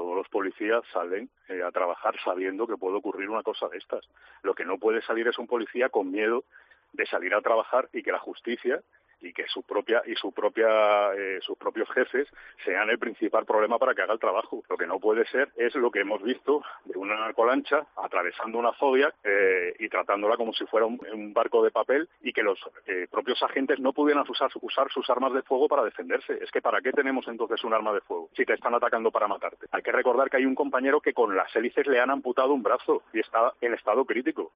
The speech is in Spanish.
todos los policías salen a trabajar sabiendo que puede ocurrir una cosa de estas. Lo que no puede salir es un policía con miedo de salir a trabajar y que la justicia y que sus propios jefes sean el principal problema para que haga el trabajo. Lo que no puede ser es lo que hemos visto de una narcolancha atravesando una Zodiac y tratándola como si fuera un barco de papel y que los propios agentes no pudieran usar sus armas de fuego para defenderse. Es que ¿para qué tenemos entonces un arma de fuego si te están atacando para matarte? Hay que recordar que hay un compañero que con las hélices le han amputado un brazo y está en estado crítico.